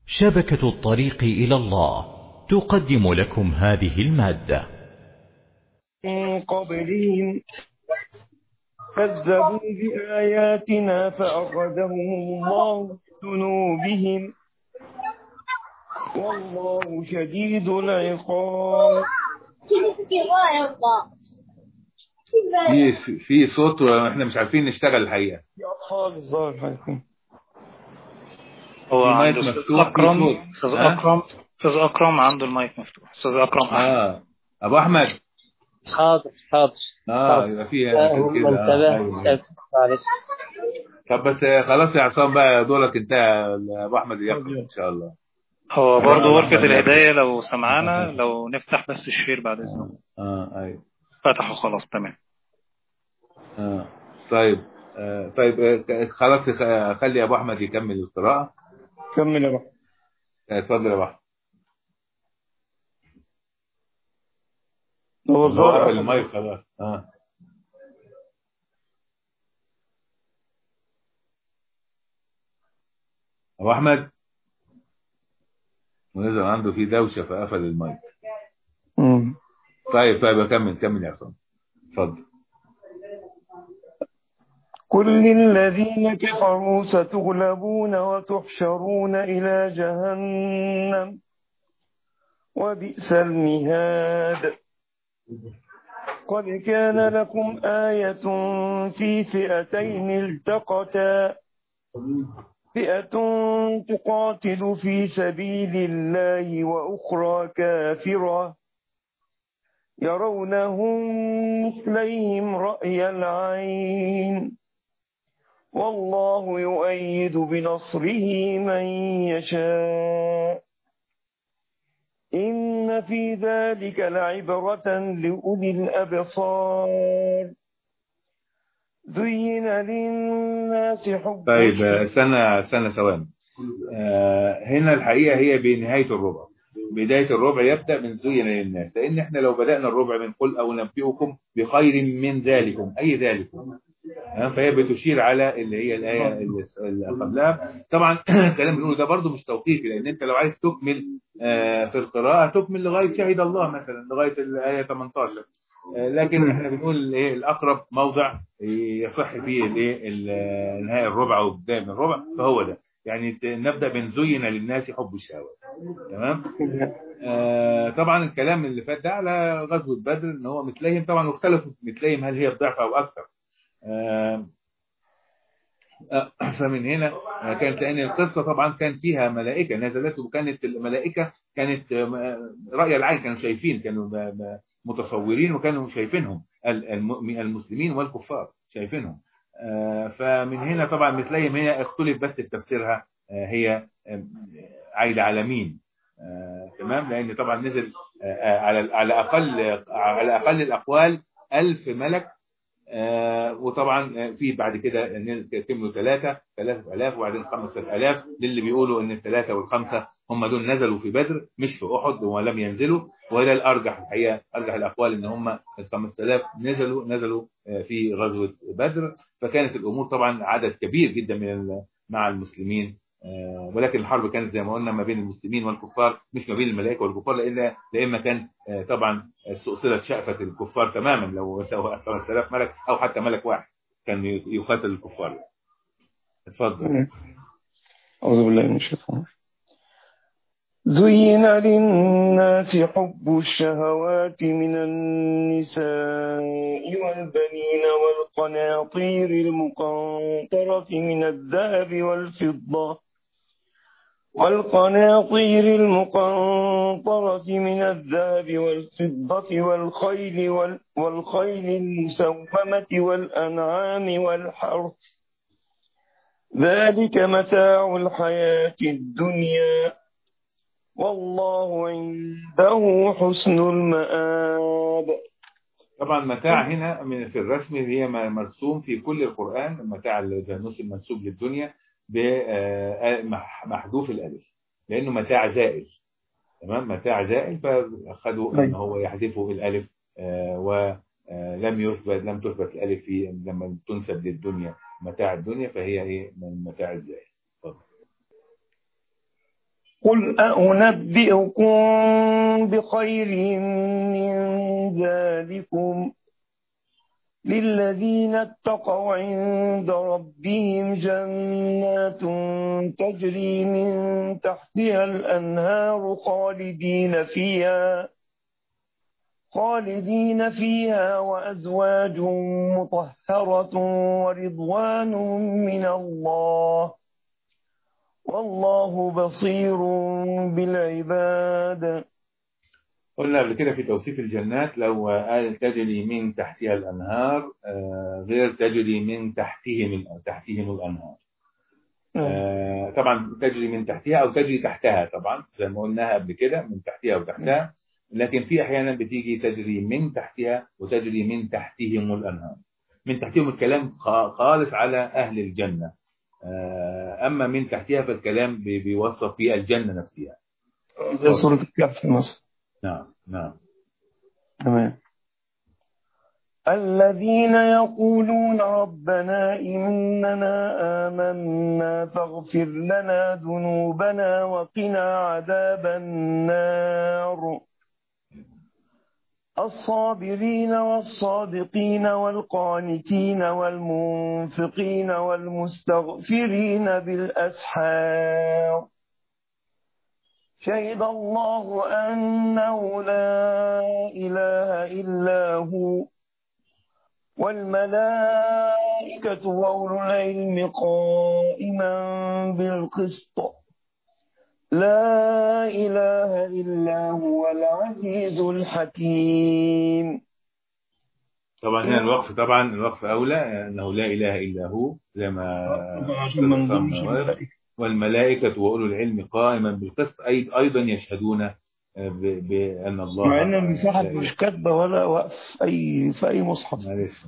شبكة الطريق إلى الله تقدم لكم هذه المادة. من قبلهم كذبوا بآياتنا فأخذهم الله بذنوبهم والله شديد العقاب. في صوت واحنا مش عارفين نشتغل الحقيقة. في أطفال الظاهر حيكون هو في مايك عنده أستاذ مفتوح، في أكرم. صوت. أستاذ أكرم عنده المايك مفتوح. أستاذ أكرم أحمد. ابو احمد. حاضر يبقى فيها عشان كده. منتبه. أيوة. معلش. طب بس خلاص يا عصام بقى دورك انت. ابو احمد يقرأ ان شاء الله. هو برضه غرفة الهداية لو سمعنا، لو نفتح بس الشير بعد إذنه. ايوه فتحوا خلاص تمام. طيب. خلاص خلي ابو احمد يكمل القراءة. كمل يا بحر. اتفضل يا ابو احمد. هو الظاهر قفل المايك خلاص. ابو احمد ونزل عنده في دوشه فقفل المايك. طيب كمل يا عصام. اتفضل. كل الذين كفروا ستغلبون وتحشرون إلى جهنم وبئس المهاد. قد كان لكم آية في فئتين التقتا، فئة تقاتل في سبيل الله وأخرى كافرة يرونهم مثليهم رأي العين والله يؤيد بنصره من يشاء إن في ذلك لعبرة لأولي الأبصار. زين للناس حب. طيب استنى ثواني. هنا الحقيقة هي بنهاية الربع. بداية الربع يبدأ من زين للناس، لأن احنا لو بدأنا الربع من قل أو ننبئكم بخير من ذلكم أي ذلكم، فهي بتشير على اللي هي الآية اللي قبلها. طبعا الكلام بنقوله ده برضو مش توقيفي، لأن أنت لو عايز تكمل في القراءة تكمل لغاية شهد الله مثلا لغاية الآية 18، لكن احنا بنقول ايه الأقرب موضع يصح فيه نهاية الربع وبداية من الربع، فهو ده. يعني نبدأ من زين للناس حب الشهوات. تمام. طبعا الكلام اللي فات ده على غزوة بدر ان هو مثليهم، طبعا واختلفوا مثليهم هل هي بضعف او اكثر. فمن هنا كانت، لأن القصة طبعا كان فيها ملائكة نزلت، وكانت الملائكة كانت رأي العين، كانوا شايفين، كانوا متصورين وكانوا شايفينهم المسلمين والكفار شايفينهم. فمن هنا طبعا مثليهم هي اختلف بس في تفسيرها، هي عايدة على مين. تمام. لأن طبعا نزل على أقل الأقوال 1000 ملك، وطبعا في بعد كده كملوا 3000 وبعدين 5000 للي بيقولوا ان الثلاثه والخمسه هم دول نزلوا في بدر مش في احد ولم ينزلوا، وده الارجح الحقيقه. ارجح الاقوال ان هم ال 5000 نزلوا في غزوه بدر. فكانت الامور طبعا عدد كبير جدا مع المسلمين، ولكن الحرب كانت زي ما قلنا ما بين المسلمين والكفار مش ما بين الملائكه والكفار، لان كان طبعا استؤصلت شأفة الكفار تماما لو 3000 ملك او حتى ملك واحد كان يقاتل الكفار. اتفضل. أعوذ بالله من الشيطان. زين للناس حب الشهوات من النساء والبنين والقناطير المقنطرة من الذهب والفضة والخيل المسومة والأنعام والحرث ذلك متاع الحياة الدنيا والله عنده حسن المآب. طبعا متاع هنا في الرسم هي مرسوم في كل القرآن. المتاع المنسوب للدنيا محذوف الألف لأنه متاع زائل. تمام. متاع زائل فأخذوا أن هو يحذفوا الألف، ولم تثبت الألف لما تنسب للدنيا متاع الدنيا، فهي من متاع الزائل. قل أنبئكم بخير من ذلكم للذين اتقوا عند ربهم جنات تجري من تحتها الأنهار خالدين فيها وأزواج مطهرة ورضوان من الله والله بصير بالعباد. قلنا قبل كده في توصيف الجنات لو قال تجري من تحتها الأنهار غير تجري من تحتهم الأنهار. طبعا تجري من تحتها أو تجري تحتها، طبعا زي ما قلناها قبل كده من تحتها وتحتها، لكن في أحيانا بتيجي تجري من تحتها وتجري من تحتهم الأنهار. من تحتهم الكلام خالص على أهل الجنة، أما من تحتها فالكلام بيوصف في الجنة نفسها زي سورة الكهف مثلا. نعم تمام. الذين يقولون ربنا إننا آمنا فاغفر لنا ذنوبنا وقنا عذاب النار الصابرين والصادقين والقانتين والمنفقين والمستغفرين بالأسحار شهد الله أنه لا إله إلا هو والملائكة وأولو العلم قائما بالقسط لا إله إلا هو العزيز الحكيم. طبعا هنا الوقف أولى أنه لا إله إلا هو زي ما والملائكة وأولو العلم قائما بالقسط أيضا يشهدون بأن الله، مع أن المساحة مش كاتبة ولا وقف في أي مصحف. معلش.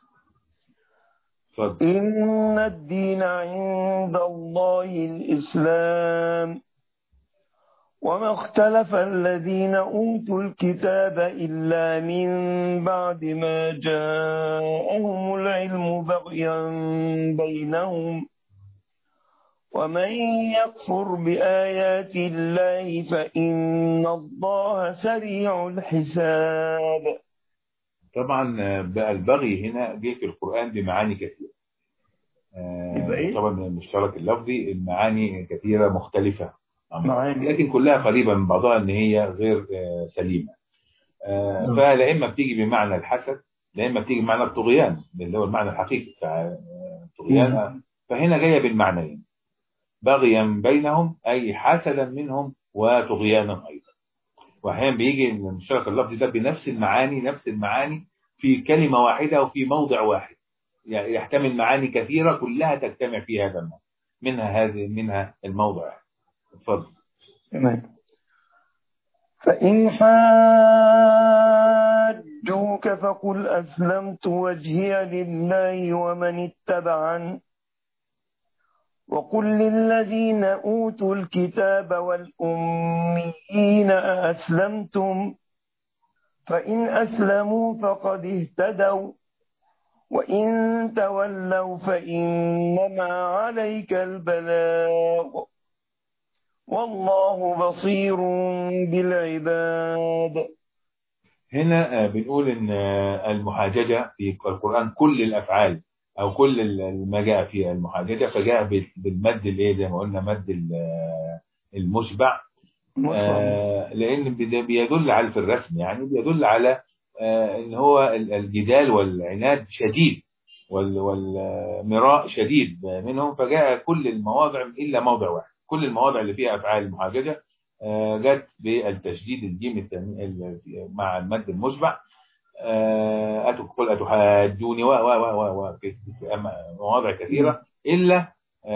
إن الدين عند الله الإسلام وما اختلف الذين أوتوا الكتاب إلا من بعد ما جاءهم العلم بغيا بينهم ومن يكفر بآيات الله فإن الله سريع الحساب. طبعا بقى البغي هنا جه في القرآن بمعاني كثيرة. طبعا من المشترك اللفظي المعاني كثيرة مختلفة لكن كلها قريبة من بعضها ان هي غير سليمة. فلا اما بتيجي بمعنى الحسد لا اما بتيجي بمعنى الطغيان اللي هو المعنى الحقيقي بتاع الطغيان. فهنا جاية بالمعنيين بغيا بينهم اي حسدا منهم وطغيانا ايضا. واحيانا بيجي المشترك اللفظي ده بنفس المعاني في كلمة واحدة وفي موضع واحد، يعني يحتمل معاني كثيرة كلها تجتمع في هذا الموضع، منها الموضع. اتفضل. تمام. فإن حاجوك فقل أسلمت وجهي لله ومن اتبعني وقل للذين أوتوا الكتاب والأميين أأسلمتم فإن أسلموا فقد اهتدوا وإن تولوا فإنما عليك البلاغ والله بصير بالعباد. هنا بنقول ان المحاججة في القرآن كل الأفعال أو كل ما جاء في المحاججة فجاء بالمد اللي زي ما قلنا مد المشبع، لأن بيدل على في الرسم يعني بيدل على ان هو الجدال والعناد شديد والمراء شديد منهم، فجاء كل المواضع إلا موضع واحد. كل المواضع اللي فيها أفعال المحاججة جت بالتشديد الجيم مع المد المشبع. قل أتحاجوني مواضع كثيرة إلا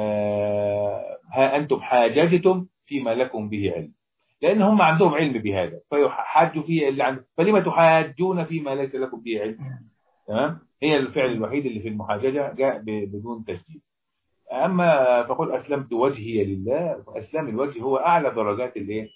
ها أنتم حاججتم فيما لكم به علم، لأن هم عندهم علم بهذا فيحاجوا فيه اللي عنده، فلما تحاجون فيما ليس لكم به علم. تمام. هي الفعل الوحيد اللي في المحاججة جاء بدون تشديد. أما فقل أسلمت وجهي لله، أسلام الوجه هو أعلى درجات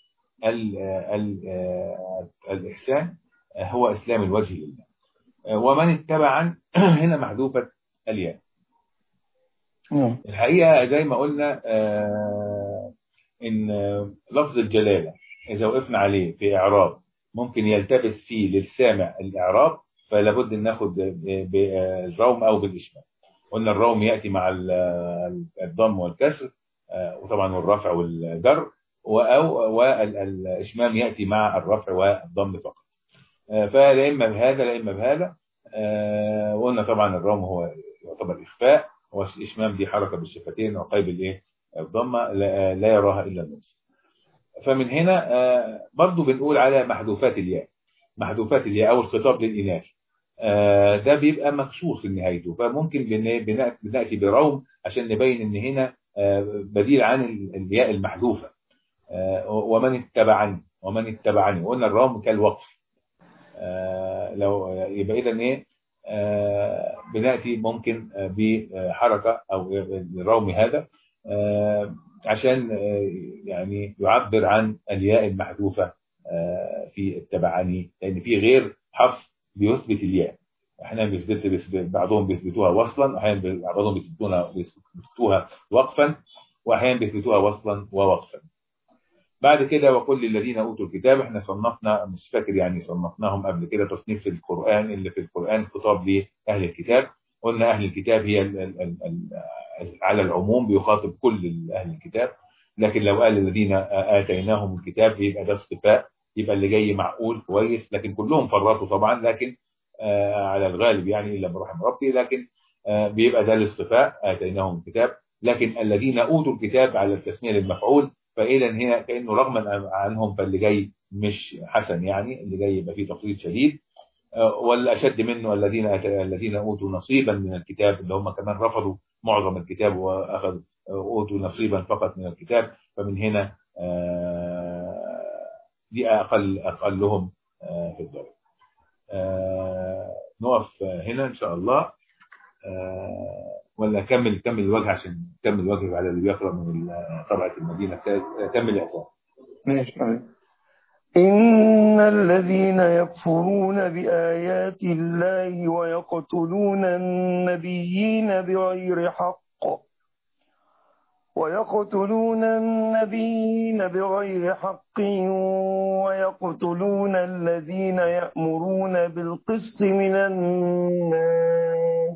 الإحسان، هو أسلام الوجه لله. ومن اتبع هنا محذوفة الياء. الحقيقة زي ما قلنا إن لفظ الجلالة إذا وقفنا عليه في إعراب ممكن يلتبس فيه للسامع الإعراب، فلا بد أن ناخد بالروم أو بالإشمام. قلنا الروم يأتي مع الضم والكسر وطبعا والرفع والجر، والإشمام يأتي مع الرفع والضم فقط. فلا إما بهذا لا إما بهذا. وقلنا طبعا الروم هو يعتبر إخفاء، والإشمام دي حركة بالشفتين وقيب الإيه الضمة لا يراها إلا المنصب. فمن هنا برضو بنقول على محذوفات الياء. محذوفات الياء أو الخطاب للإناث ده بيبقى مكسور في نهايته، فممكن بنأتي بروم عشان نبين إن هنا بديل عن الياء المحذوفة. ومن اتبعني، ومن اتبعني، وقلنا الروم كالوقف. لو يبقى إذا إيه بنأتي ممكن بحركة أو الروم هذا عشان يعني يعبر عن الياء المحذوفة في اتبعني، لأن في غير حفص بيثبت الياء. احيانا بعضهم بيثبتوها وصلا، واحيانا بعضهم بيثبتوها وقفا، واحيانا بيثبتوها وصلا ووقفا. بعد كده وكل الذين اوتوا الكتاب، احنا صنفنا مش فاكر يعني صنفناهم قبل كده تصنيف في القرآن، اللي في القرآن خطاب لأهل الكتاب. قلنا أهل الكتاب هي على العموم بيخاطب كل أهل الكتاب، لكن لو قال الذين آتيناهم الكتاب يبقى ده اصطفاء، يبقى اللي جاي معقول كويس، لكن كلهم فرطوا طبعا، لكن على الغالب يعني إلا برحم ربي، لكن بيبقى ده الاصطفاء آتيناهم الكتاب. لكن الذين أوتوا الكتاب على التسمية للمفعول، فإذا هنا كأنه رغما عنهم فاللي جاي مش حسن، يعني اللي جاي يبقى فيه تفريط شديد. والأشد منه الذين أوتوا نصيبا من الكتاب، اللي هم كمان رفضوا معظم الكتاب وأخذوا أوتوا نصيبا فقط من الكتاب. فمن هنا دي أقلهم في الدرجة. نقف هنا إن شاء الله، ولا كمل الوجه عشان كمل الوجه على اللي بيقرأ من طبعة المدينة. كمل يا أخوان. ماشي. إن الذين يكفرون بآيات الله ويقتلون النبيين بغير حق ويقتلون الذين يأمرون بالقسط من الناس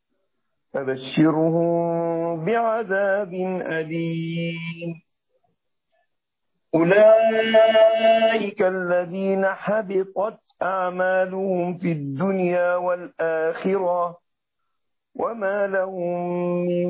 فبشرهم بعذاب أليم. أولئك الذين حبطت أعمالهم في الدنيا والآخرة وما لهم من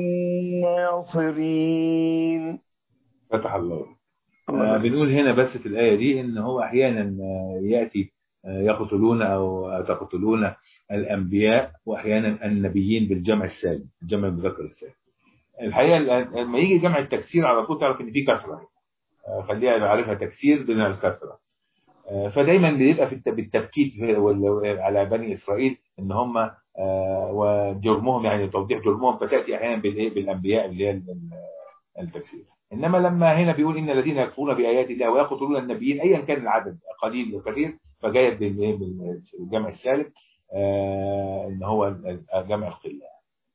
ناصرين. فتح الله. بنقول هنا بس في الآية دي إن هو أحيانا يأتي يقتلون أو تقتلون الأنبياء، وأحيانا النبيين بالجمع السالم، الجمع المذكر السالم. الحقيقة لما يجي جمع التكسير على طول تعرف إن في كسرة، خليها نعرفها تكسير بين الكسرة. فدايما بيبقى في بالتبكيت على بني إسرائيل إن هم وجرمهم، يعني توضيح جرمهم، فتأتي أحيانا بالأنبياء اللي هي التكسير. إنما لما هنا بيقول إن الذين يكفرون بآيات الله ويقتلون النبيين أيا كان العدد قليل وكثير، فجاية بالجمع السالم إن هو جمع القلة.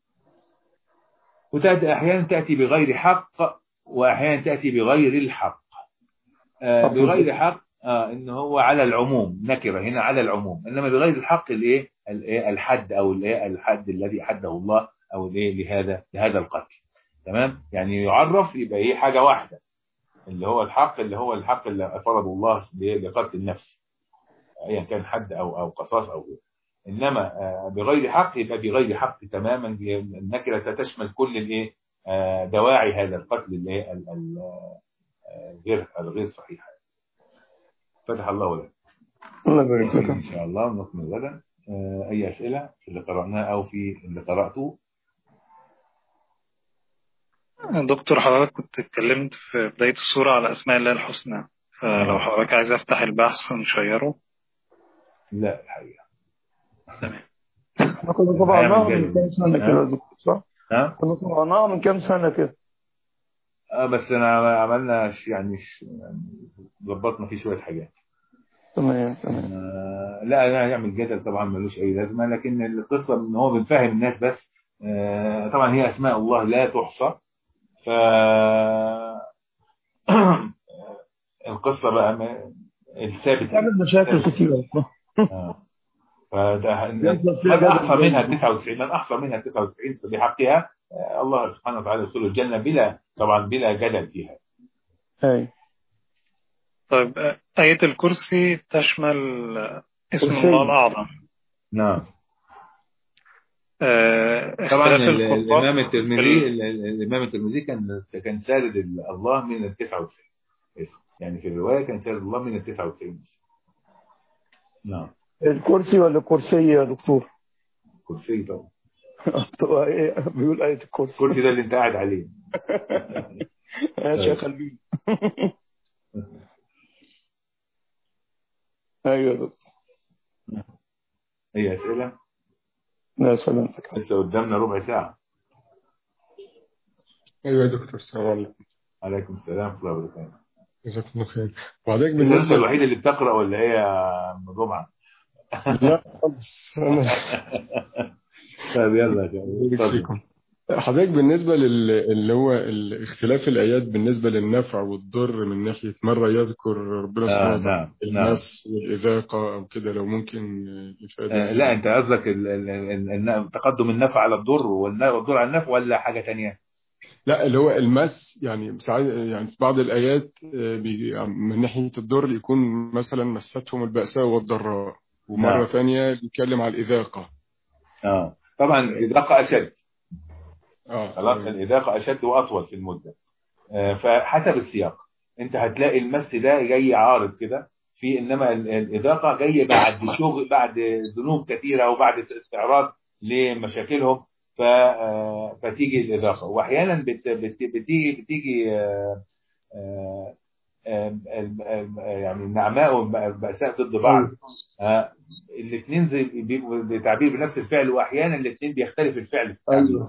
وتأتي أحيانا تأتي بغير حق، وأحيانا تأتي بغير الحق. بغير حق إن هو على العموم، نكرة هنا على العموم. إنما بغير الحق الحد أو الحد الذي حده الله أو لهذا القتل. تمام، يعني يعرف يبقى حاجة واحدة، اللي هو الحق اللي فرضه الله لقتل النفس، أيا كان حد أو قصاص أو غيره. إنما بغير حق يبقى بغير حق تماما. النكرة تشمل كل دواعي هذا القتل اللي هي الغير صحيحة. فتح الله لك. الله يبارك فيك. إن شاء الله نكمل غدا. أي أسئلة في اللي قرأناه أو في اللي قرأته؟ دكتور حضرتك كنت اتكلمت في بداية السورة على أسماء الله الحسنى، فلو حضرتك عايز أفتح البحث نشيره. لا الحقيقة تمام. كنا طبعناها من كام سنة كده يا دكتور، صح؟ كنا طبعناها من كام سنة كده. بس أنا عملنا يعني ضبطنا فيه شوية حاجات. تمام. لا يعمل جدل طبعا ملوش أي لازمة، لكن القصة إن هو بنفهم الناس بس. طبعا هي أسماء الله لا تحصى، القصة بقى الثابت تعمل مشاكل كثيرة. من أحصى منها 99 من أحصى منها 99 بحقها الله سبحانه وتعالى يدخل الجنة بلا جدل فيها. طيب آية الكرسي تشمل اسم الله الأعظم. نعم. طبعا الإمام الترمذي كان سارد الله من 99 اسم، يعني في الرواية كان سارد الله من 99 اسم. نعم. الكرسي ولا كرسي يا دكتور؟ كرسي طبعا. بيقول آية الكرسي. الكرسي ده اللي انت قاعد عليه. يا شيخ قلبي. ايوه يا دكتور. هي أسئلة؟ لا سلامتك. لسه قدامنا ربع ساعة. ايوه يا دكتور، السلام عليكم. عليكم السلام ورحمة الله وبركاته. جزاكم الله خير. وبعدين بالنسبة الوحيدة اللي بتقرأ ولا هي جمعة؟ لا خالص. طيب يلا فيكم. حضرتك بالنسبة اللي هو اختلاف الآيات بالنسبة للنفع والضر من ناحية مرة يذكر ربنا سبحانه وتعالى المس والإذاقة أو كده، لو ممكن يفادنا. لا أنت قصدك تقدم النفع على الضر والضر على النفع ولا حاجة تانية؟ لا اللي هو المس، يعني يعني في بعض الآيات من ناحية الضر يكون مثلا مستهم البأساء والضراء، ومرة ثانية بيتكلم على الإذاقة. طبعا الإذاقة أشد. خلاص الإذاقة أشد وأطول في المدة. فحسب السياق أنت هتلاقي المس ده جاي عارض كده في، إنما الإذاقة جاي بعد شغل، بعد ذنوب كثيرة وبعد استعراض لمشاكلهم، فتيجي الإذاقة. وأحيانا بتيجي يعني النعماء والبأساء ضد بعض. الاثنين بيبقوا بتعبير بنفس الفعل، واحيانا الاثنين بيختلف الفعل في التعبير.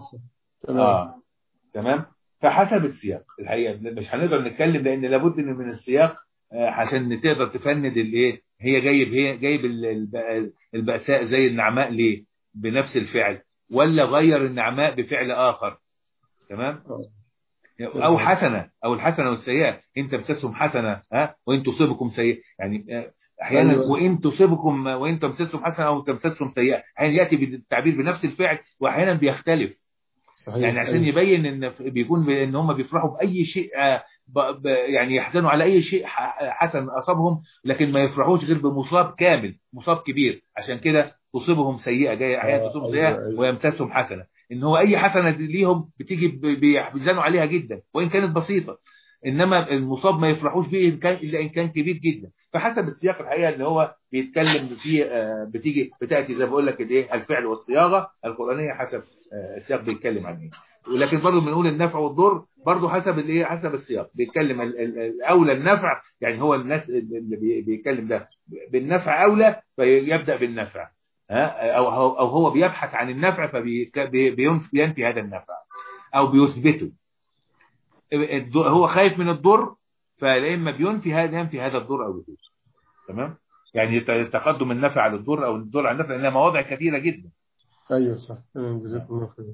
تمام. فحسب السياق الحقيقه مش هنقدر نتكلم، لان لابد من السياق عشان تقدر تفند الايه. هي جايب البأساء زي النعماء ليه بنفس الفعل، ولا غير النعماء بفعل اخر. تمام. او حسنه، او الحسنه والسيئه، انت تمسسهم حسنه وان تصيبكم سيئه، يعني احيانا وان تصيبكم وان تمسسهم حسنه او تمسسهم سيئه، احيانا ياتي بالتعبير بنفس الفعل واحيانا بيختلف. صحيح. يعني عشان يبين ان بيكون ان هم بيفرحوا باي شيء، يعني يحزنوا على اي شيء حسن اصابهم، لكن ما يفرحوش غير بمصاب كامل، مصاب كبير. عشان كده تصيبهم سيئه، جايه احيانا تصيبهم سيئه ويمسسهم حسنه. ان هو اي حسنه ليهم بتيجي بيحزنوا عليها جدا وان كانت بسيطه، انما المصاب ما يفرحوش به الا ان كان كبير جدا. فحسب السياق الحقيقه اللي هو بيتكلم فيه بتاتي زي ما بقول لك الايه الفعل والصياغه القرانيه حسب السياق بيتكلم عن ايه. ولكن برضه بنقول النفع والضر برضه حسب الايه، حسب السياق بيتكلم اولى النفع. يعني هو الناس اللي بيتكلم ده بالنفع اولى فيبدا بالنفع، او هو بيبحث عن النفع فبينفي هذا النفع او بيثبته. هو خايف من الضر فلما بينفي هذا الضر او يثبته. تمام. يعني تقدم النفع على الضر او الضر على النفع لها مواضع كثيره جدا. ايوه صح. جزاكم الله خير.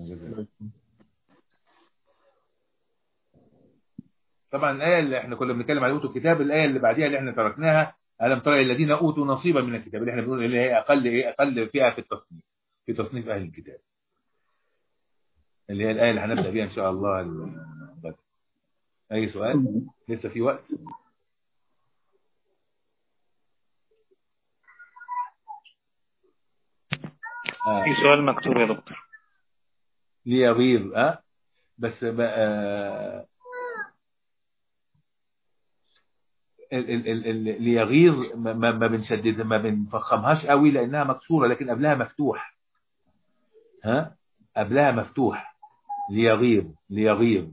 طبعا الآية اللي احنا كنا بنتكلم على أوتوا الكتاب، الآية اللي بعديها اللي احنا تركناها ألم ترى الذين أوتوا نصيبا من الكتاب، اللي احنا بنقول اللي هي أقل فئة في التصنيف، في تصنيف أهل الكتاب، اللي هي الآية اللي هنبدأ بها إن شاء الله الغد. أي سؤال؟ لسه في وقت؟ في سؤال مكتوب يا دكتور. ليغيظ بس بقى ليغيظ ما بنشدد، ما بنفخمهاش قوي لانها مكسوره، لكن قبلها مفتوح. قبلها مفتوح ليغيظ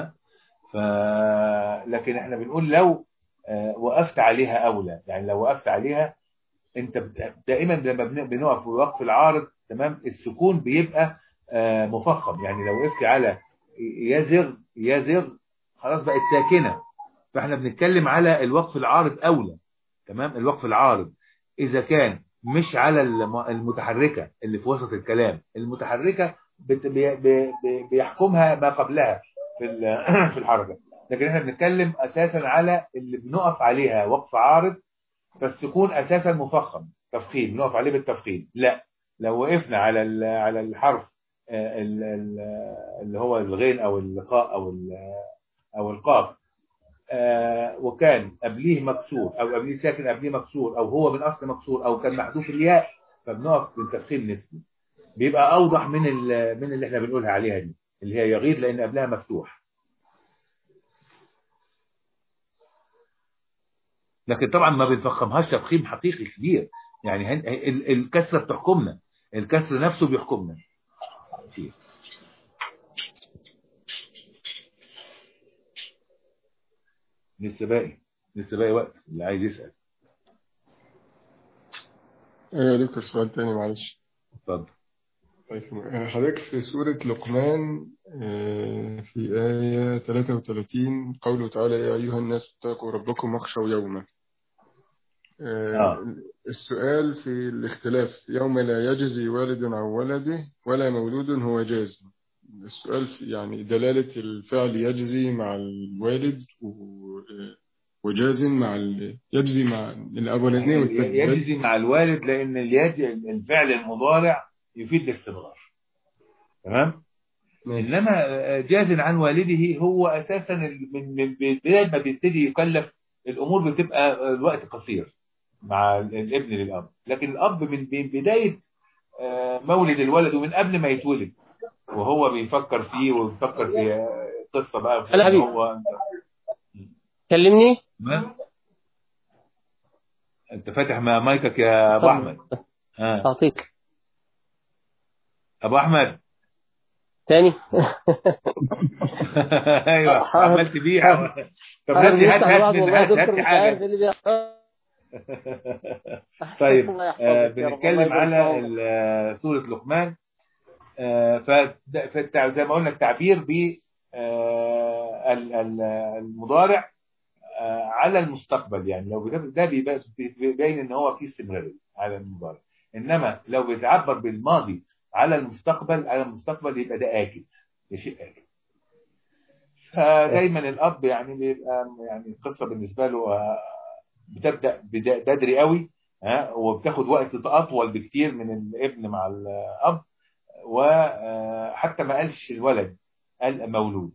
لكن احنا بنقول لو وقفت عليها اولى. يعني لو وقفت عليها انت دائما لما بنقف وقف العارض تمام السكون بيبقى مفخم. يعني لو وقفت على يزغ خلاص بقت ساكنه. فاحنا بنتكلم على الوقف العارض اولى. تمام. الوقف العارض اذا كان مش على المتحركه اللي في وسط الكلام، المتحركه بيحكمها ما قبلها في الحركه. لكن احنا بنتكلم اساسا على اللي بنقف عليها وقف عارض، بس تكون اساسا مفخم تفخيم، نقف عليه بالتفخيم. لا، لو وقفنا على الحرف اللي هو الغين او الخاء او القاف، وكان قبليه مكسور او قبليه ساكن قبليه مكسور او هو من اصل مكسور او كان محذوف الياء، فبنقف بالتفخيم نسبي، بيبقى اوضح من اللي احنا بنقولها عليها دي اللي هي يغيظ لان قبلها مفتوح. لكن طبعا ما بنفخمهاش تفخيم حقيقي كبير، يعني الكسره بتحكمنا، الكسر نفسه بيحكمنا كتير. لسه باقي وقت اللي عايز يسأل. يا دكتور سؤال تاني معلش. اتفضل. طيب حضرتك في سورة لقمان في آية 33 قوله تعالى يا أيها الناس اتقوا ربكم واخشوا يوما. السؤال في الاختلاف يوم لا يجزي والد عن ولده ولا مولود هو جاز. السؤال في يعني دلالة الفعل يجزي مع الوالد وجاز مع يجزي مع الأولانية والتانية. يجزي مع الوالد لأن الفعل المضارع يفيد الاستمرار، تمام؟ إنما جاز عن والده هو أساسا من بداية ما بيبتدي يكلف الأمور بتبقى الوقت قصير مع الابن للأب، لكن الأب من بداية مولد الولد ومن قبل ما يتولد وهو بيفكر فيه وبيفكر في قصة بقى. هلا حبيبي، كلمني. انت فاتح مايكك يا ابو احمد. اعطيك ابو احمد تاني. ايوه عملت بيها. طب هات حاجه. طيب بنتكلم على سورة لقمان، زي ما قلنا التعبير ب المضارع على المستقبل، يعني لو ده بيبين ان هو في استمرارية على المضارع، انما لو بيتعبر بالماضي على المستقبل يبقى ده آكد، ده شيء آكد. فدايما الاب يعني بيبقى يعني القصه بالنسبه له بتبدا بدري قوي، وبتاخد وقت اطول بكتير من الابن مع الاب، وحتى ما قالش الولد قال مولود.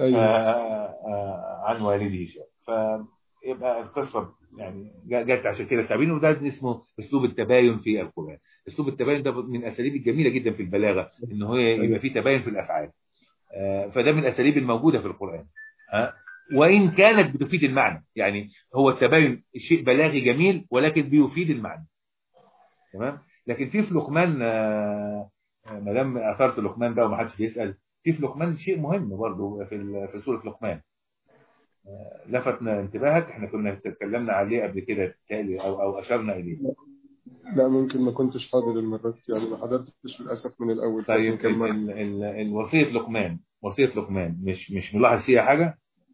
عن والده شيء، فيبقى القصه يعني جت عشان كده التعبير، وده اسمه اسلوب التباين في القران. اسلوب التباين ده من الاساليب الجميله جدا في البلاغه، ان هو يبقى فيه تباين في الافعال، فده من الاساليب الموجوده في القران، وان كانت بتفيد المعنى، يعني هو التباين شيء بلاغي جميل ولكن بيفيد المعنى، تمام. لكن في لقمان، ما دام اثرت لقمان ده وما حدش بيسال، في لقمان شيء مهم برضه في سوره لقمان لفتنا انتباهك، احنا كنا اتكلمنا عليه قبل كده او اشرنا اليه. لا ممكن ما كنتش حاضر المرة دي، يعني ما حضرتش للاسف من الاول. طيب وصيه لقمان مش ملاحظ فيها حاجه؟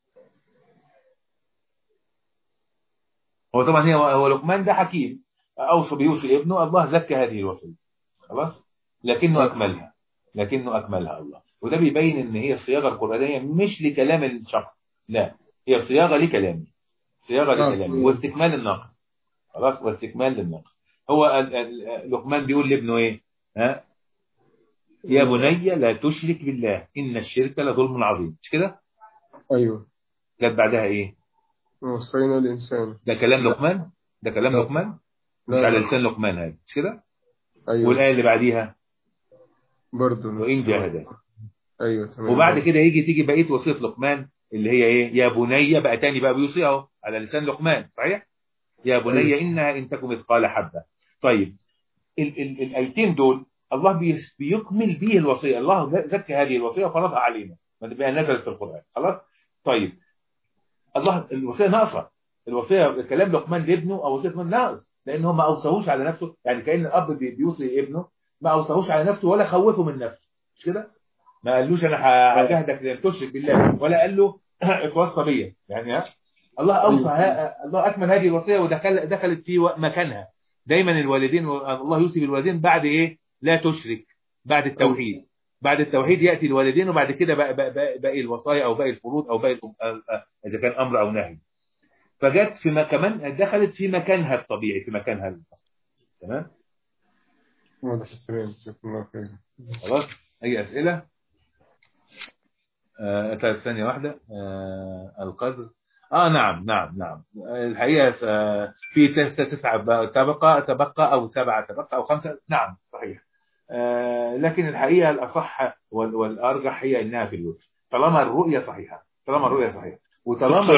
هو طبعا هو لقمان ده حكيم، اوصى بيوصي ابنه، الله زكى هذه الوصيه خلاص، لكنه اكملها الله، وده بيبين ان هي الصياغه القرانيه مش لكلام الشخص، لا هي صياغه لكلامه، واستكمال الناقص، خلاص، واستكمال للناقص. هو لقمان بيقول لابنه ايه؟ يا بني لا تشرك بالله ان الشرك لظلم عظيم، مش كده؟ ايوه. جت بعدها ايه؟ وصينا الانسان. ده كلام لقمان؟ لقمان مش على لسان لقمان هذا، مش كده؟ ايوه. والايه اللي بعديها برضه وان جاهداك. ايوه تمام. وبعد كده تيجي بقيه وصيه لقمان اللي هي ايه؟ يا بني، بقى تاني بقى بيوصي اهو على لسان لقمان، صحيح؟ يا بني أيوة. انها ان تكن مثقال حبه. طيب الايتين دول الله بيكمل به الوصيه، الله زكى هذه الوصيه وفرضها علينا، ما تبقى نزلت في القران، خلاص. طيب الله الوصيه ناقصه، الوصيه كلام لقمان لابنه او وصيه لقمان ناقص، لانه ما اوصاهوش على نفسه، يعني كأن الاب بيوصي ابنه ما اوصاهوش على نفسه ولا خوفه من نفسه، مش كده؟ ما قالوش انا هجاهدك لان تشرك بالله، ولا قال له اتوصى بيا، يعني الله اوصى، الله اكمل هذه الوصيه ودخلت في مكانها. دايما الوالدين الله يوصي بالوالدين بعد ايه؟ لا تشرك، بعد التوحيد، بعد التوحيد يأتي الوالدين، وبعد كده باقي الوصايا أو باقي الفروض أو باقي إذا كان أمر أو نهي. فجت في كمان دخلت في مكانها الطبيعي، في مكانها الأصلي. تمام؟ خلاص. أي أسئلة؟ ثانية واحدة. القدر. نعم الحقيقة في 9 تبقى أو 7 تبقى أو 5. نعم صحيح. لكن الحقيقة الأصح والأرجح هي إنها في الوتر، طالما الرؤية صحيحة، وطالما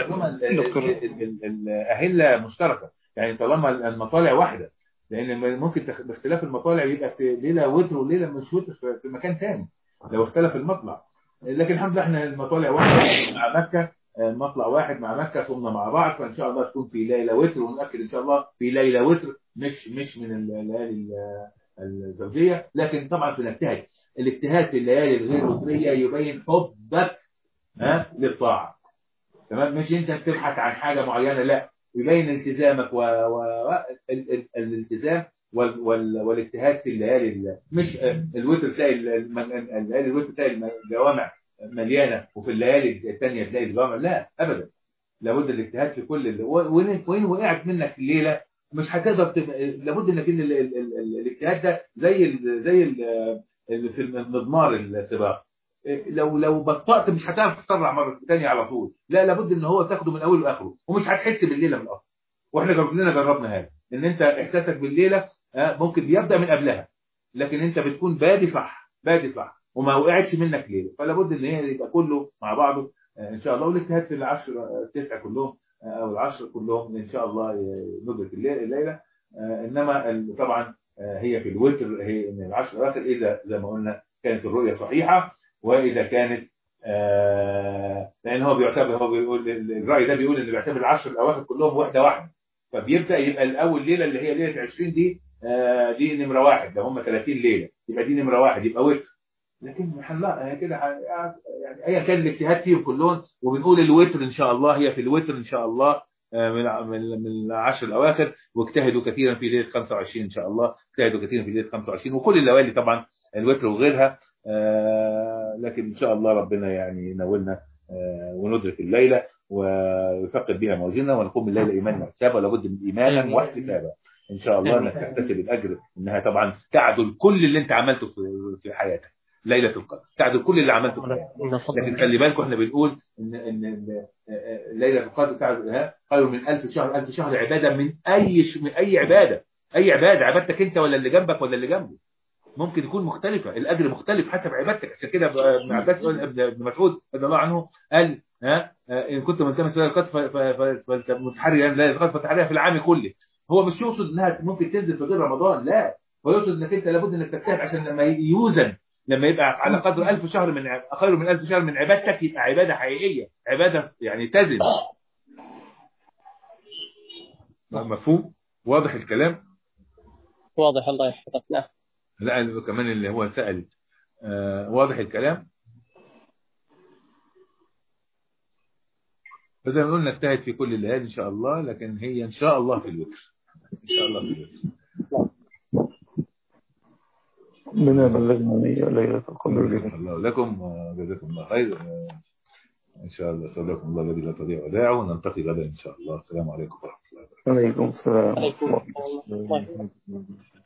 الأهلة مشتركة، يعني طالما المطالع واحدة، لأن ممكن باختلاف المطالع يبقى في ليلة وتر وليلة مش وتر في مكان ثاني لو اختلف المطلع. لكن الحمد لله احنا المطالع واحدة مع مكة، مطلع واحد مع مكة، صمنا مع بعض، فإن شاء الله تكون في ليلة وتر، ونأكد إن شاء الله في ليلة وتر مش من الليالي الزوجية. لكن طبعا بنجتهد، الاجتهاد في الليالي الغير وترية يبين حبك للطاعة. تمام؟ مش انت بتبحث عن حاجة معينة، لا، يبين التزامك والالتزام والاجتهاد في الليالي. مش الوتر تلاقي الليالي الوتر تلاقي الجوامع مليانة، وفي الليالي الثانية تلاقي الجوامع، لا أبدا. لابد الاجتهاد في كل وين وقعت منك الليلة مش هتقدر لابد انك ان الاجتهاد ده زي في المضمار السباق، لو بطأت مش هتعرف تسرع مرة ثانية على طول، لا، لابد ان هو تاخده من اوله لاخره، ومش هتحس بالليلة من الاصل. واحنا جربنا هذا، ان انت احساسك بالليلة ممكن بيبدأ من قبلها، لكن انت بتكون بادي صح وما وقعتش منك ليلة، فلابد ان هي يبقى كله مع بعضه ان شاء الله. والاجتهاد في 9 كلهم او 10 كلهم ان شاء الله ندرك الليلة. انما طبعا هي في الوتر، هي من 10 الاواخر اذا زي ما قلنا كانت الرؤية صحيحة، واذا كانت لان هو بيقول الرأي ده بيقول ان بيعتبر 10 الاواخر كلهم واحدة، فبيبدأ يبقى الاول ليلة اللي هي ليلة 20 دي نمرة 1، لو هم 30 ليلة يبقى دي نمرة 1، يبقى وتر. لكن لا كده يعني ايا كان الاجتهاد فيهم كلهم، وبنقول الوتر ان شاء الله، هي في الوتر ان شاء الله من 10 الاواخر. واجتهدوا كثيرا في ليله 25 ان شاء الله، اجتهدوا كثيرا في ليله 25 وكل الليالي طبعا الوتر وغيرها. لكن ان شاء الله ربنا يعني ينولنا وندرك الليله ويثقل بها موازيننا، ونقوم الليله ايمانا واحتسابا، ولابد من ايمانا واحتسابا ان شاء الله انك تكتسب الاجر، انها طبعا تعدل كل اللي انت عملته في حياتك. ليله القدر تعدل كل اللي عملته في حياتك. لكن خلي بالكم احنا بنقول ان ليله القدر تعدل خير من 1000 شهر. 1000 شهر عباده من اي عباده، عبادتك انت ولا اللي جنبك ولا اللي جنبه ممكن يكون مختلفه، الاجر مختلف حسب عبادتك. عشان كده ابن عباس ابن مسعود رضي الله عنه قال ان كنت ملتمس ليله القدر فمتحريا ليله القدر فتحريها في العام كله. هو مش يقصد انها ممكن تنزل في غير رمضان، لا، هو يقصد انك انت لابد انك تجتهد عشان لما يوزن، لما يبقى على قدر 1000 شهر خير من 1000 شهر من عبادتك، يبقى عباده حقيقيه، عباده يعني تزن. مفهوم؟ واضح الكلام؟ واضح، الله يحفظك. نعم. لا كمان اللي هو سأل واضح الكلام. فزي ما قلنا نجتهد في كل الليالي ان شاء الله، لكن هي ان شاء الله في الوتر، ان شاء الله في الوتر. ربنا يبلغنا ليلة القدر. جزاكم الله لكم وجزاكم الله خير ان شاء الله. صدقكم الله الذي لا تضيع ودائعه، ونلتقي غدا ان شاء الله. السلام عليكم ورحمه الله وبركاته. وعليكم السلام. عليكم السلام.